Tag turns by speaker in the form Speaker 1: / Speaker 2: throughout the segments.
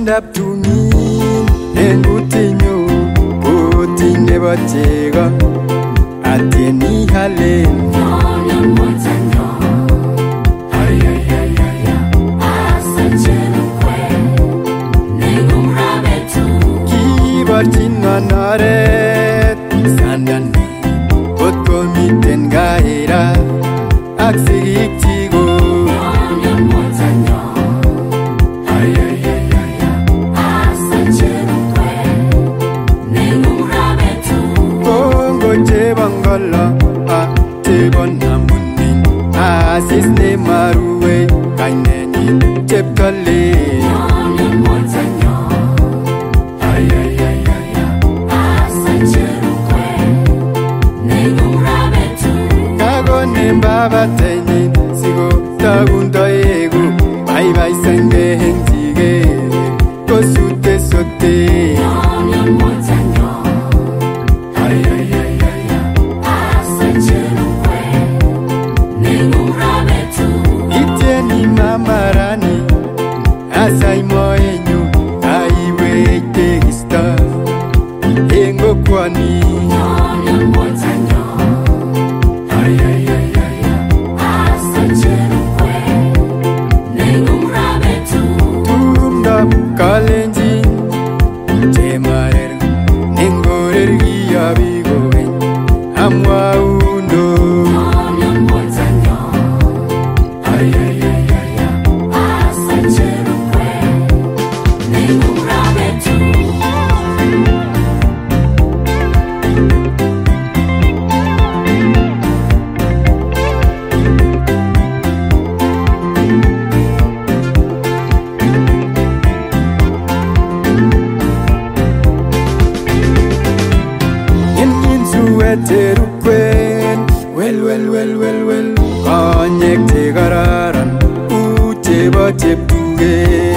Speaker 1: Korindap tumin en kutinyu kutit nebo chego atieni halen kiborchin onoret sandani kot komiten gaira ak sigik chiko Bangala Tebon Namunin Asis ne Maruwe Kaineni Tepkale Kago ne Baba Teni Sigo Tagundo Ego Bye bye Senge Hengtige Kosute Sote Marani asai moenyu aiwe tegista engo kwani tumda kalenji temarer nengorer giyabigo amwa undo Terukwen well konyek tegararan uchebo cheptuge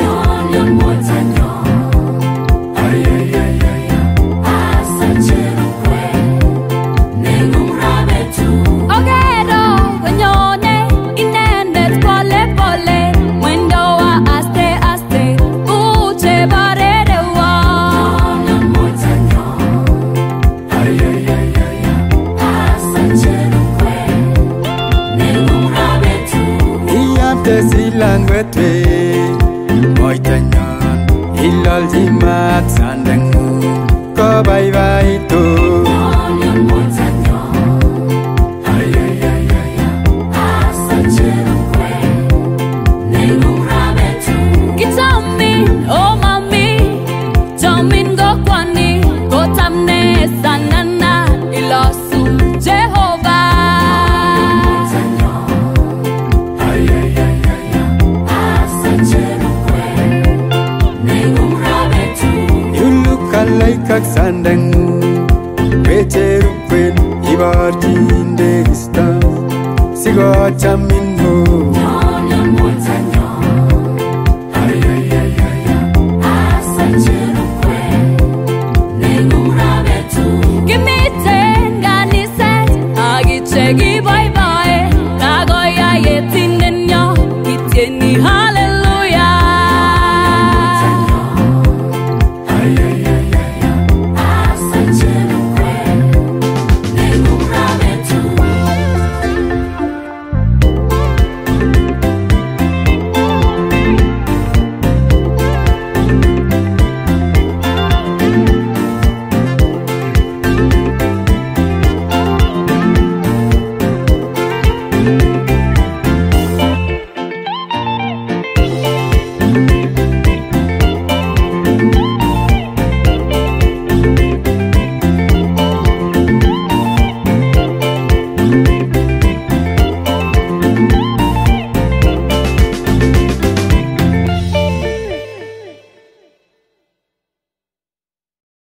Speaker 1: Langwete moitanyan ilal jimat sandangu ko bye bye to oh mami jamin go kwani go tamne sanana ilosu Jehovah Kak sandangu Becherukwen ibartin degista Sigo chaminho Ay